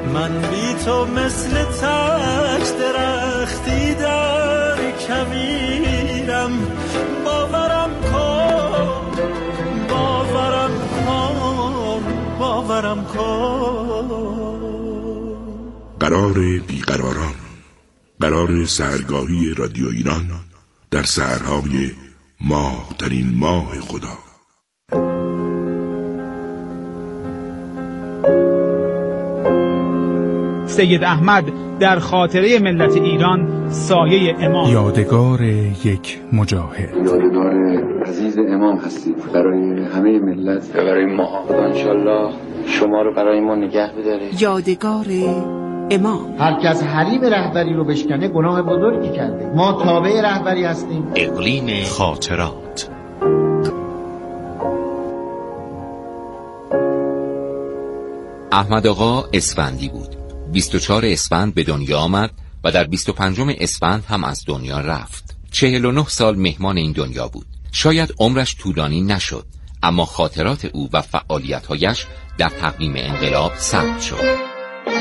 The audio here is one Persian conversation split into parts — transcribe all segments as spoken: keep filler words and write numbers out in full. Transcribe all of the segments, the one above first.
من بی تو مثل تک درختی در کویرم. باورم کن باورم کن باورم کن. قرار بیقراران، قرار سحرگاهی رادیو ایران در سحرهای ماه ترین ماه خدا. سید احمد در خاطره ملت ایران سایه امام. یادگار یک مجاهد، یادگار عزیز امام هستید برای همه ملت و برای ما. خدا انشالله شما رو برای ما نگه بداره. یادگار امام. هر کس حریم رهبری رو بشکنه گناه بزرگی کرده. ما تابع رهبری هستیم. اقلیم خاطرات. احمد آقا اسفندی بود. بیست و چهار اسفند به دنیا آمد و در بیست و پنجم اسفند هم از دنیا رفت. چهل و نه سال مهمان این دنیا بود. شاید عمرش طولانی نشد، اما خاطرات او و فعالیت‌هایش در تقویم انقلاب ثبت شد.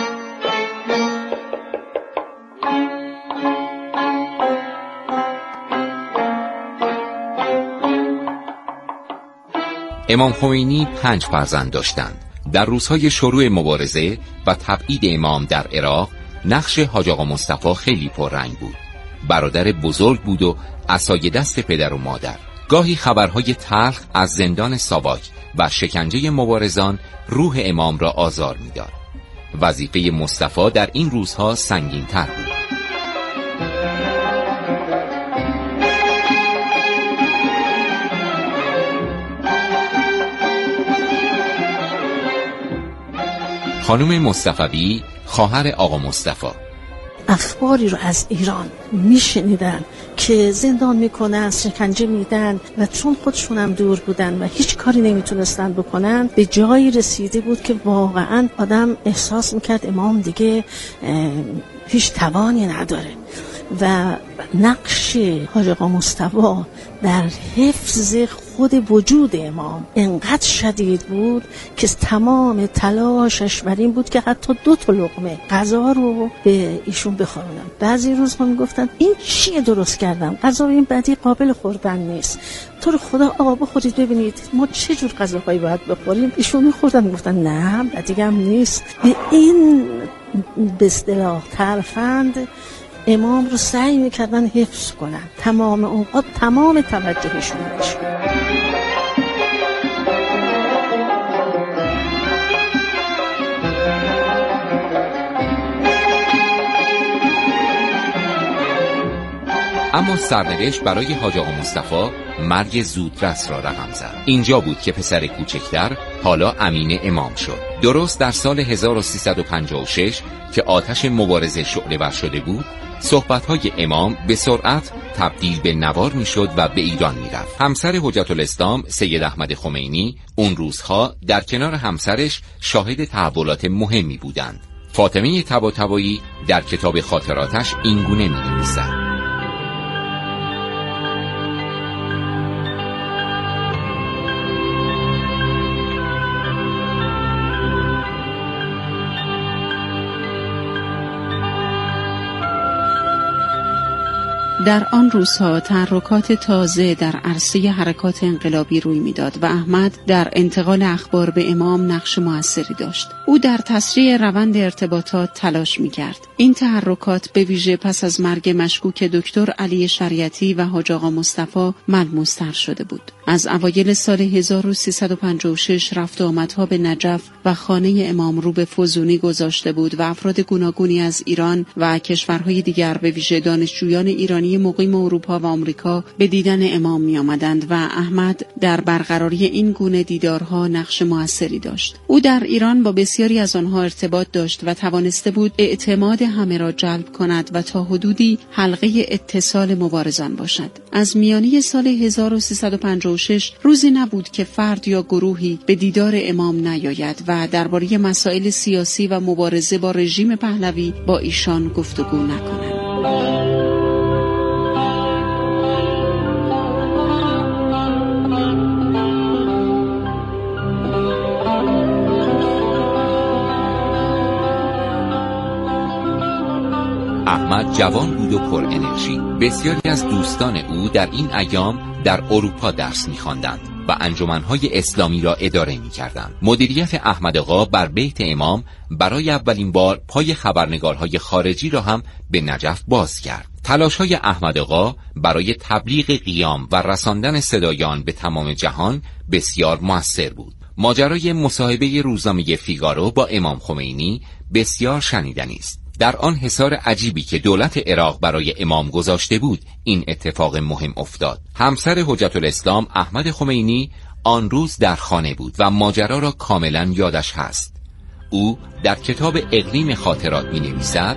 امام خمینی پنج فرزند داشتند. در روزهای شروع مبارزه و تبعید امام در عراق، نقش حاج آقا مصطفی خیلی پررنگ بود. برادر بزرگ بود و عصای دست پدر و مادر. گاهی خبرهای تلخ از زندان ساواک و شکنجه مبارزان روح امام را آزار می‌داد. وظیفه مصطفی در این روزها سنگین‌تر بود. خانم مصطفی، خواهر آقا مصطفی، اخباری رو از ایران میشنیدن که زندان میکنن، شکنجه میدن و چون خودشون هم دور بودن و هیچ کاری نمیتونستن بکنن، به جایی رسیده بود که واقعا آدم احساس میکرد امام دیگه هیچ توانی نداره و نقش حاج آقا مصطفی در حفظ خود وجود امام انقدر شدید بود که تمام تلاشش بر این بود که حتی دو تا لقمه غذا رو به ایشون بخورونن. بعضی روزها میگفتن این چیه درست کردم، غذا این بدی قابل خوردن نیست، تو رو خدا آقا بخورید ببینید ما چه جور غذاهایی باید بخوریم. ایشون میخوردن میگفتن نه بدی هم نیست. این به اصطلاح ترفند امام رو سعی میکردن حفظ کنن، تمام اوقات تمام توجهشون بشه. اما سرنوشت برای حاج آقا مصطفی مرگ زودرس را رقم زد. اینجا بود که پسر کوچکتر حالا امین امام شد. درست در سال هزار و سیصد و پنجاه و شش که آتش مبارزه شعله ور شده بود، صحبت‌های امام به سرعت تبدیل به نوار می‌شد و به ایران می‌رفت. همسر حجت الاسلام سید احمد خمینی اون روزها در کنار همسرش شاهد تحولات مهمی بودند. فاطمه طباطبایی در کتاب خاطراتش اینگونه می‌نویسد: در آن روزها تحرکات تازه در عرصه حرکات انقلابی روی میداد و احمد در انتقال اخبار به امام نقش موثری داشت. او در تسریع روند ارتباطات تلاش می‌کرد. این تحرکات به ویژه پس از مرگ مشکوک دکتر علی شریعتی و حاج آقا مصطفی ملموس‌تر شده بود. از اوایل سال هزار و سیصد و پنجاه و شش رفت و آمدها به نجف و خانه امام رو به فزونی گذاشته بود و افراد گوناگونی از ایران و کشورهای دیگر به ویژه دانشجویان ایرانی مقیم اروپا و آمریکا به دیدن امام می آمدند و احمد در برقراری این گونه دیدارها نقش موثری داشت. او در ایران با بسیاری از آنها ارتباط داشت و توانسته بود اعتماد همه را جلب کند و تا حدودی حلقه اتصال مبارزان باشد. از میانه سال هزار و سیصد و پنجاه و شش روزی نبود که فرد یا گروهی به دیدار امام نیاید و درباره مسائل سیاسی و مبارزه با رژیم پهلوی با ایشان گفتگو نکند. احمد جوان بود و پر انرژی. بسیاری از دوستان او در این ایام در اروپا درس می‌خواندند و انجمن‌های اسلامی را اداره می‌کردند. مدیریت احمد آقا بر بیت امام برای اولین بار پای خبرنگارهای خارجی را هم به نجف باز کرد. تلاش‌های احمد آقا برای تبلیغ قیام و رساندن صدای آن به تمام جهان بسیار مؤثر بود. ماجرای مصاحبه روزنامه فیگارو با امام خمینی بسیار شنیدنی است. در آن حصار عجیبی که دولت عراق برای امام گذاشته بود این اتفاق مهم افتاد. همسر حجت الاسلام احمد خمینی آن روز در خانه بود و ماجرا را کاملا یادش هست. او در کتاب اقلیم خاطرات می نویسد: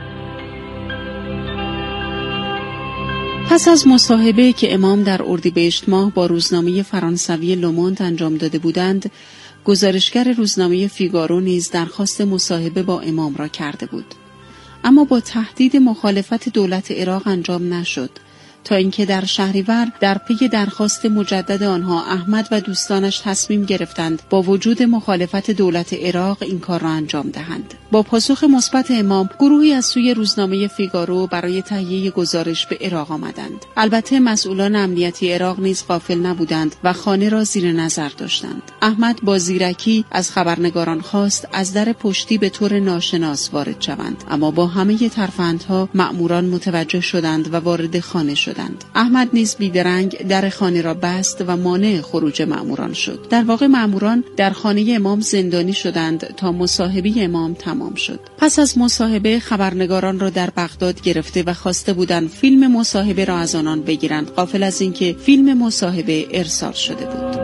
پس از مصاحبه که امام در اردیبهشت ماه با روزنامه فرانسوی لوموند انجام داده بودند، گزارشگر روزنامه فیگارو نیز درخواست مصاحبه با امام را کرده بود، اما با تهدید مخالفت دولت عراق انجام نشد، تا اینکه در شهریور در پی درخواست مجدد آنها احمد و دوستانش تصمیم گرفتند با وجود مخالفت دولت عراق این کار را انجام دهند. با پاسخ مثبت امام، گروهی از سوی روزنامه فیگارو برای تهیه گزارش به عراق آمدند. البته مسئولان امنیتی عراق نیز غافل نبودند و خانه را زیر نظر داشتند. احمد با زیرکی از خبرنگاران خواست از در پشتی به طور ناشناس وارد شوند، اما با همه ترفندها مأموران متوجه شدند و وارد خانه شدند. احمد نیز بیدرنگ در خانه را بست و مانع خروج مأموران شد. در واقع مأموران در خانه امام زندانی شدند تا مصاحبه امام تمام شد. پس از مصاحبه خبرنگاران را در بغداد گرفته و خواسته بودند فیلم مصاحبه را از آنان بگیرند، غافل از اینکه فیلم مصاحبه ارسال شده بود.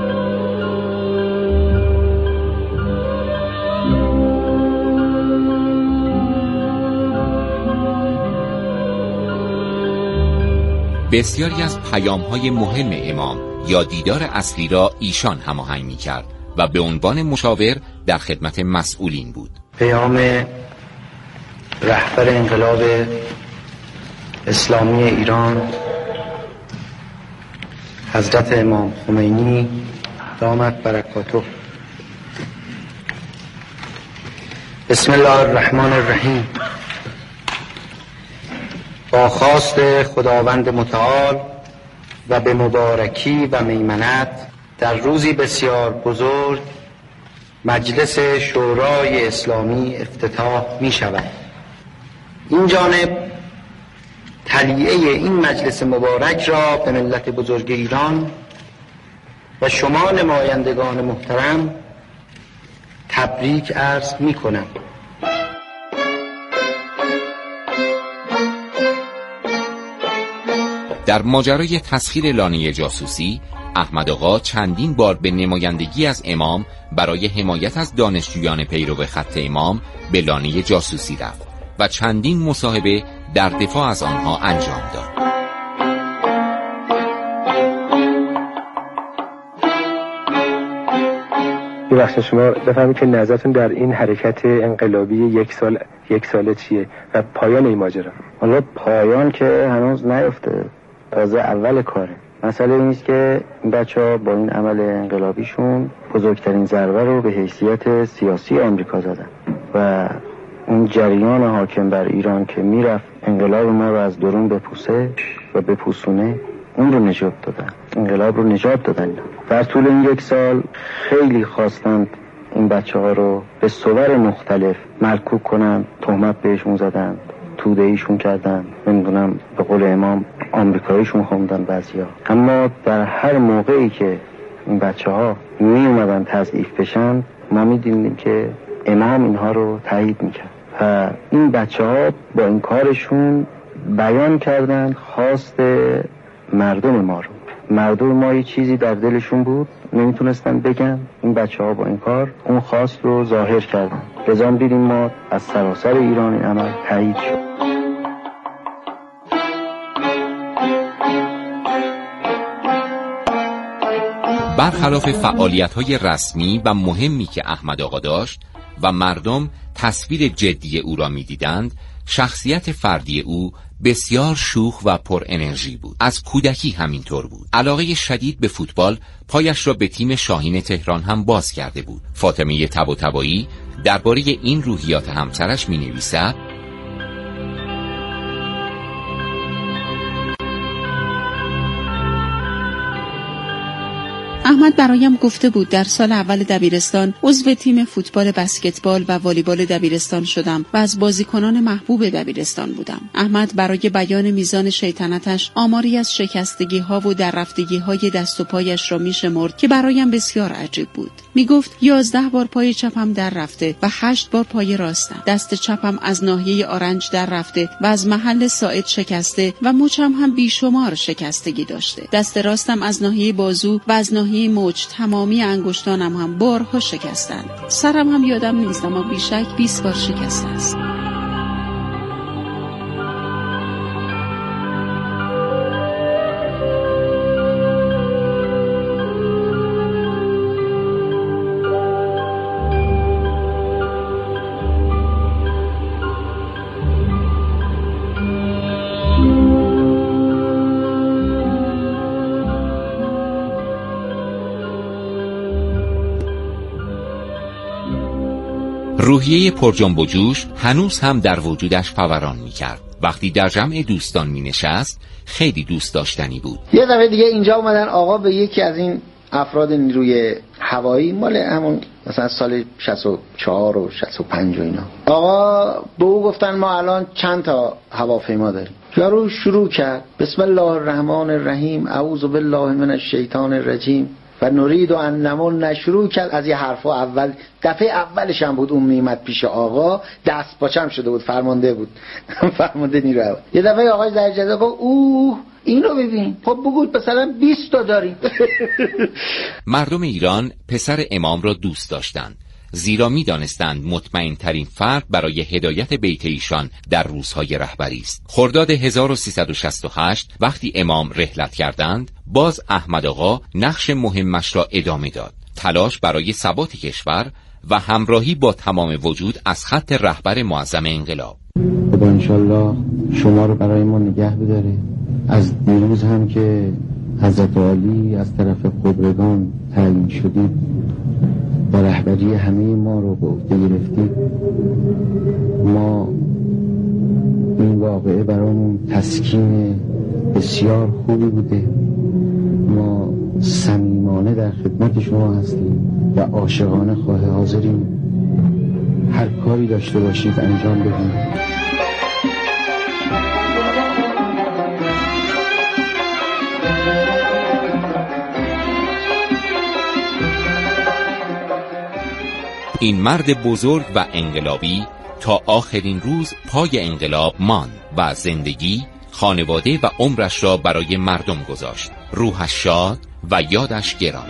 بسیاری از پیام‌های مهم امام یا دیدار اصلی را ایشان هماهنگ می‌کرد و به عنوان مشاور در خدمت مسئولین بود. پیام رهبر انقلاب اسلامی ایران حضرت امام خمینی دامت برکاته. بسم الله الرحمن الرحیم. با خواست خداوند متعال و به مبارکی و میمنت در روزی بسیار بزرگ مجلس شورای اسلامی افتتاح می شود. این جانب تلیعه این مجلس مبارک را به ملت بزرگ ایران و شما نمایندگان محترم تبریک عرض می کنم. در ماجرای تسخیر لانه جاسوسی، احمد آقا چندین بار به نمایندگی از امام برای حمایت از دانشجویان پیرو خط امام به لانه جاسوسی رفت و چندین مصاحبه در دفاع از آنها انجام داد. ببخشید شما بفهمید که نظرتون در این حرکت انقلابی یک سال یک ساله چیه و پایان این ماجرا؟ حالا پایان که هنوز نیفته، تازه اول کاره. مسئله این است که این بچه‌ها با این عمل انقلابیشون بزرگترین ضربه رو به حیثیت سیاسی آمریکا زدن و اون جریان حاکم بر ایران که میرفت انقلاب ما رو از درون بپوسه و بپوسونه، اون رو نجات دادن، انقلاب رو نجات دادن. در طول این یک سال خیلی خواستند این بچه ها رو به صور مختلف مرکوب کنن، تهمت بهشون زدن، توده ایشون کردن، نمیدونم به قول امام آمریکاییشون خوندن بعضیا. اما در هر موقعی که این بچه ها می اومدن تضعیف بشن، ما می دیدیم که امام اینها رو تایید میکرد و این بچه ها با این کارشون بیان کردن خواست مردم ما رو. مردم ما یه چیزی در دلشون بود، نمیتونستن بگن. این بچه ها با این کار اون خواست رو ظاهر کردن. لذا دیدیم ما از سراسر ایران این عمل تایید شد. برخلاف فعالیت‌های رسمی و مهمی که احمد آقا داشت و مردم تصویر جدی او را می‌دیدند، شخصیت فردی او بسیار شوخ و پر انرژی بود. از کودکی همینطور بود. علاقه شدید به فوتبال پایش را به تیم شاهین تهران هم باز کرده بود. فاطمه طباطبایی درباره این روحیات همسرش می‌نویسد: احمد برایم گفته بود در سال اول دبیرستان عضو تیم فوتبال، بسکتبال و والیبال دبیرستان شدم و از بازیکنان محبوب دبیرستان بودم. احمد برای بیان میزان شیطنتش آماری از شکستگی‌ها و در رفتگی‌های دست و پایش را می‌شمرد که برایم بسیار عجیب بود. میگفت یازده بار پای چپم در رفته و هشت بار پای راستم. دست چپم از ناحیه آرنج در رفته و از محل ساعد شکسته و مچم هم بیشمار شکستگی داشته. دست راستم از ناحیه بازو و از ناحیه مچ تمامی انگشتانم هم بارها شکستند. سرم هم یادم نیست اما بیشک بیست بار شکسته است. روحیه پرجنب و جوش هنوز هم در وجودش فوران می‌کرد. وقتی در جمع دوستان می‌نشست خیلی دوست داشتنی بود. یه دفعه دیگه اینجا اومدن آقا به یکی از این افراد نیروی هوایی، مال همون مثلا سال شصت و چهار و شصت و پنج و اینا، آقا به او گفتن ما الان چند تا هواپیما داریم. یارو شروع کرد بسم الله الرحمن الرحیم اعوذ بالله من الشیطان الرجیم و نرید و انمون نشروع کرد از یه حرفا. اول دفعه اولش هم بود اون میمد پیش آقا، دست پاچم شده بود، فرمانده بود فرمانده نیروی هوایی. یه دفعه آقای زرجزه گفت اوه اینو ببین، خب بگو مثلا بیست تا داریم. مردم ایران پسر امام را دوست داشتند، زیرا می دانستند مطمئن ترین فرد برای هدایت بیت ایشان در روزهای رهبری است. خرداد هزار و سیصد و شصت و هشت وقتی امام رحلت کردند، باز احمد آقا نقش مهمش را ادامه داد. تلاش برای ثبات کشور و همراهی با تمام وجود از خط رهبر معظم انقلاب. خدا انشالله شما رو برای ما نگه بداره. از دیروز هم که حضرت عالی از طرف قبرگان تعیین شدید و رهبری همه ما رو به عهده گرفتید، ما این واقعه برامون تسکین بسیار خوبی بوده. ما صمیمانه در خدمت شما هستیم و عاشقانه خواه حاضریم هر کاری داشته باشید انجام بدیم. این مرد بزرگ و انقلابی تا آخرین روز پای انقلاب ماند و زندگی، خانواده و عمرش را برای مردم گذاشت. روحش شاد و یادش گران.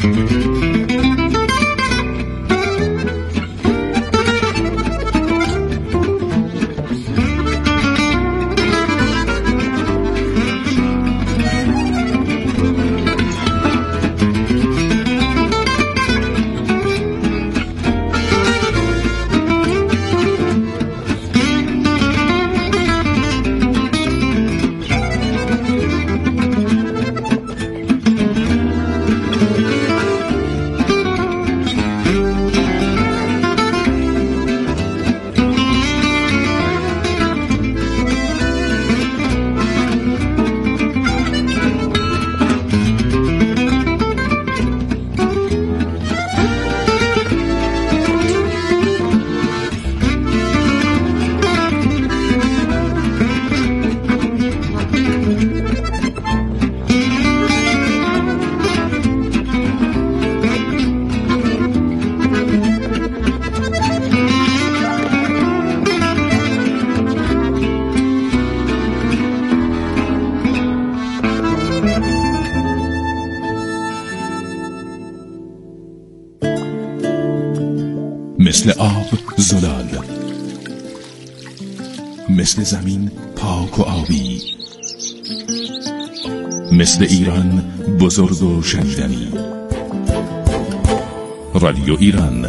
مثل آب زلال، مثل زمین پاک و آبی، مثل ایران بزرگ و شنیدنی. رادیو ایران.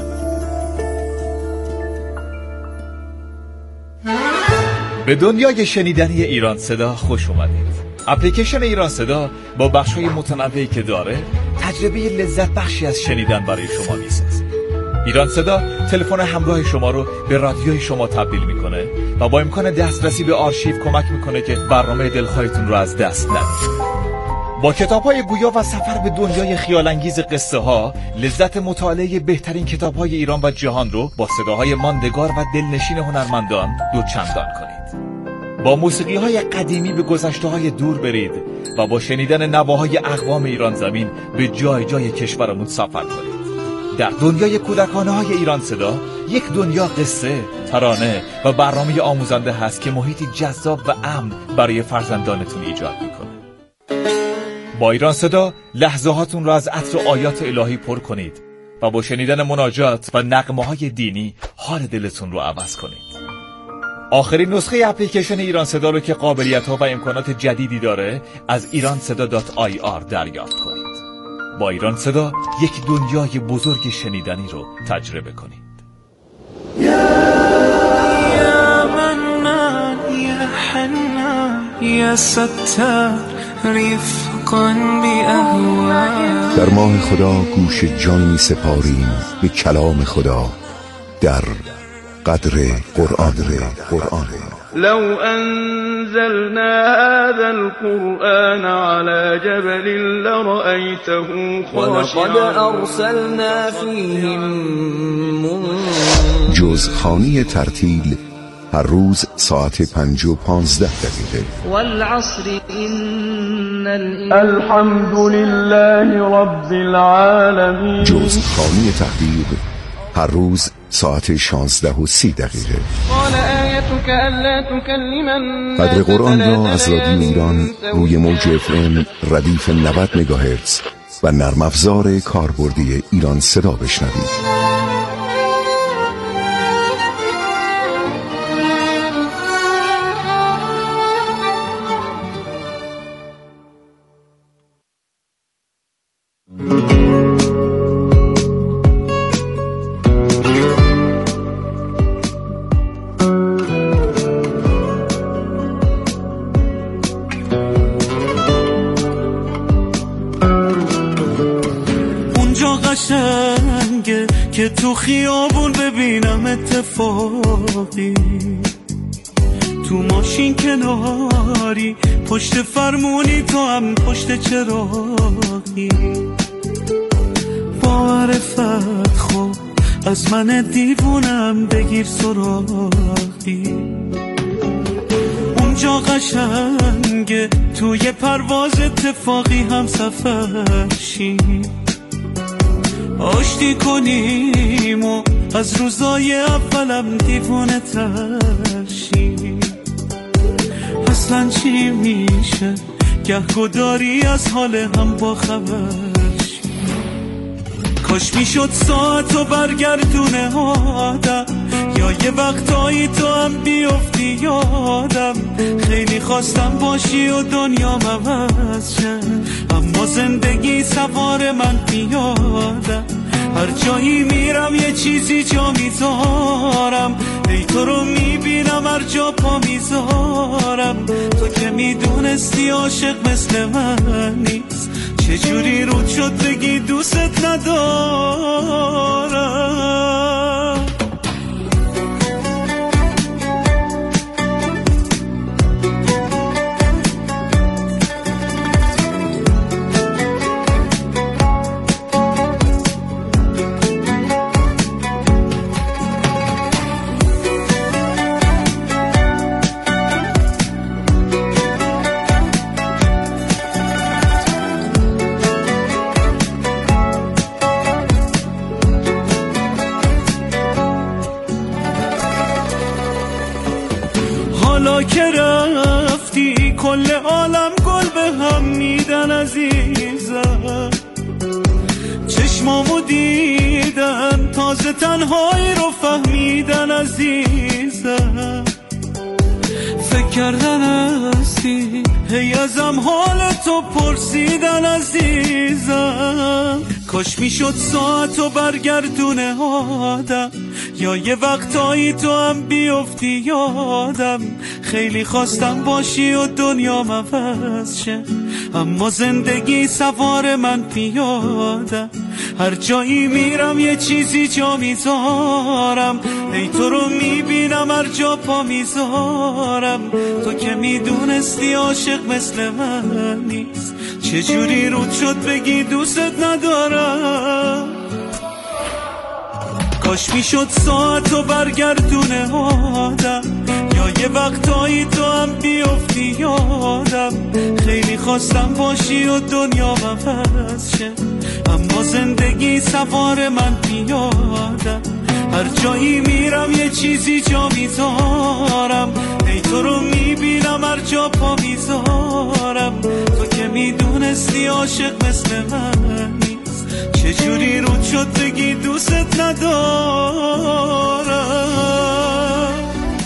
به دنیای شنیدنی ایران صدا خوش اومدید. اپلیکیشن ایران صدا با بخش‌های متنوعی که داره تجربه لذت بخشی از شنیدن برای شما میسازه. ایران صدا تلفن همراه شما رو به رادیوی شما تبدیل میکنه و با امکان دسترسی به آرشیو کمک میکنه که برنامه دلخواهتون رو از دست ندید. با کتاب‌های گویا و سفر به دنیای خیال‌انگیز قصه ها، لذت مطالعه بهترین کتاب‌های ایران و جهان رو با صداهای ماندگار و دلنشین هنرمندان دوچندان کنید. با موسیقی‌های قدیمی به گذشته‌های دور برید و با شنیدن نواهای اقوام ایران زمین به جای جای کشورمون سفر کنید. در دنیای کودکانه‌های ایران صدا یک دنیا قصه، ترانه و برنامه آموزنده هست که محیطی جذاب و امن برای فرزندانتون ایجاد میکنه. با ایران صدا لحظه هاتون را از عطر آیات الهی پر کنید و با شنیدن مناجات و نغمه‌های دینی حال دلتون رو عوض کنید. آخرین نسخه اپلیکیشن ایران صدا رو که قابلیت‌ها و امکانات جدیدی داره از ایران صدا دات آی آر دریافت کنید. با ایران صدا یک دنیای بزرگ شنیدنی رو تجربه کنید. یا منان یا حنان یا ستار رفقا بی اهوان. در ماه خدا گوش جان می سپاریم به کلام خدا در قدر قرآن. قرآن لو أنزلنا هذا القرآن على جبل لرأيته خاشعا ولقد أرسلنا فيهم منذرين. جزخانی ترتیل هر روز ساعت پنج و پانزده دقیقه. والعصر إن الحمد لله رب العالمین. جزخانی تحقیق هر روز ساعت شانزده و سی دقیقه. قدر قرآن را از رادیو ایران روی موج اف ام ردیف نود مگاهرتز و نرم افزار کاربردی ایران صدا بشنوید. قشنگه که تو خیابون ببینم اتفاقی، تو ماشین کناری پشت فرمونی تو هم پشت چراغی. باور فقط خب از من دیوونم بگیر سراغی. اونجا قشنگه توی پرواز اتفاقی هم سفر شیم، آشتی کنیم و از روزای اولم دیوانه تر شیم. اصلا چی میشه گهگداری از حال هم با خبر شیم. کاش میشد ساعتو برگردونه آدم، یا یه وقتایی تو هم بیفتی یادم. خیلی خواستم باشی و دنیا عوض شه، اما زندگی سوار من پیادم. هر جایی میرم یه چیزی جا میذارم، ای تو رو میبینم هر جا پا میذارم. تو که میدونستی عاشق مثل من نیست، چجوری رود شد بگی دوست ندارم. حالا که رفتی کل عالم گل به هم میدن عزیزم، چشمامو دیدن تازه تنهایی رو فهمیدن عزیزم. فکر کردن هستی هی ازم حال تو پرسیدن عزیزم. کاش میشد ساعتو برگردونه آدم، یا یه وقتایی تو هم بیفتی یادم. خیلی خواستم باشی و دنیا عوض شه، اما زندگی سوار من پیادم. هر جایی میرم یه چیزی جا میذارم، ای تو رو میبینم هر جا پا میذارم. تو که میدونستی عاشق مثل من نیست، چجوری رود شد بگی دوست ندارم. کاش میشد ساعتو برگردونه آدم، یا یه وقتایی تو هم بیفتی یادم. خیلی خواستم باشی و دنیا عوض شه، اما زندگی سوار من پیادم. هر جایی میرم یه چیزی جا میذارم، ای تو رو میبینم هر جا پا میذارم. تو که میدونستی عاشق مثل من نیست، چجوری رود شد بگی دوست ندارم.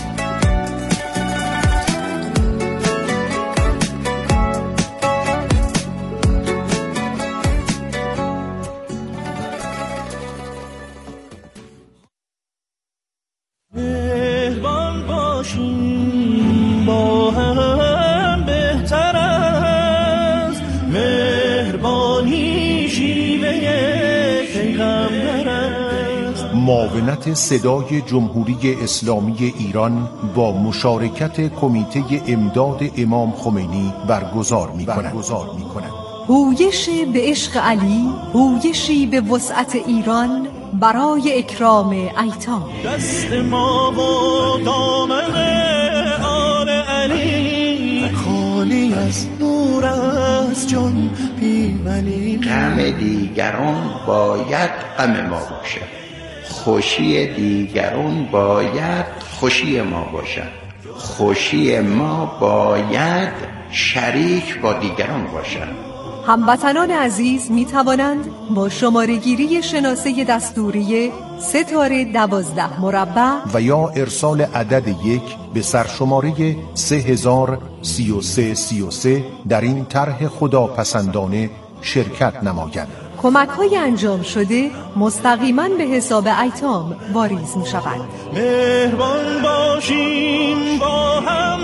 مهربان باشیم با هم بهتر است، مهربانی شیوه پیغمبر است. معاونت صدای جمهوری اسلامی ایران با مشارکت کمیته امداد امام خمینی برگزار می‌کند. پویش به عشق علی، پویشی به وسعت ایران برای اکرام ایتام. دست ما و دامن آل علی خالی از نور از جان بی ولی. غم دیگران باید غم ما باشد، خوشی دیگران باید خوشی ما باشد، خوشی ما باید شریک با دیگران باشد. هموطنان عزیز می توانند با شماره‌گیری شناسه دستوری ستاره دوازده مربع و یا ارسال عدد یک به سرشماره سه هزار سی و سه سی و سه در این طرح خداپسندانه شرکت نمایند. کمک های انجام شده مستقیما به حساب ایتام واریز می شود. مهربان باشیم با هم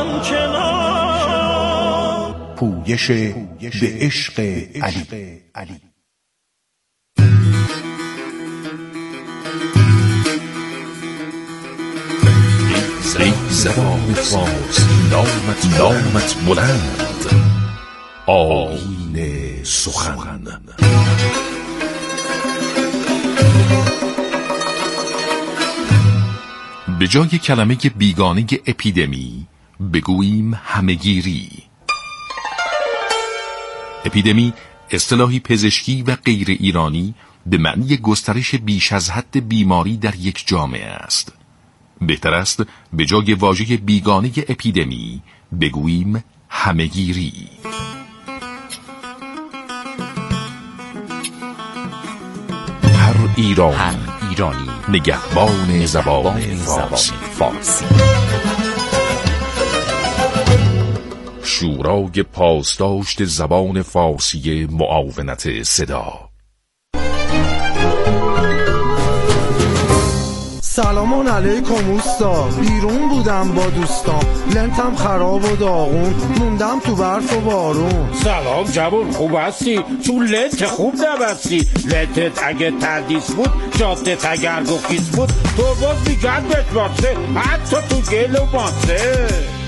همچنان. پویش به عشق علی. ای زبان فارس نامت نامت بلند، آیین سخن. به جای کلمه بیگانه اپیدمی بگوییم همهگیری. اپیدمی اصطلاحی پزشکی و غیر ایرانی به معنی گسترش بیش از حد بیماری در یک جامعه است. بهتر است به جای واژه بیگانه اپیدمی بگوییم همهگیری. ایران، هر ایرانی، نگهبان زبان فارسی. فارسی. شورای پاسداشت زبان فارسی معاونت صدا. سلام علیکم اوستا، بیرون بودم با دوستام، لنتم خراب و داغون، موندم تو برف و بارون. سلام جوون، خوب هستی؟ چون لنت خوب نبستی. لنتت اگه تردیس بود، جادت اگر گفیس بود، تو باز میگن بهت واسه، حتی تو گل و ماسه.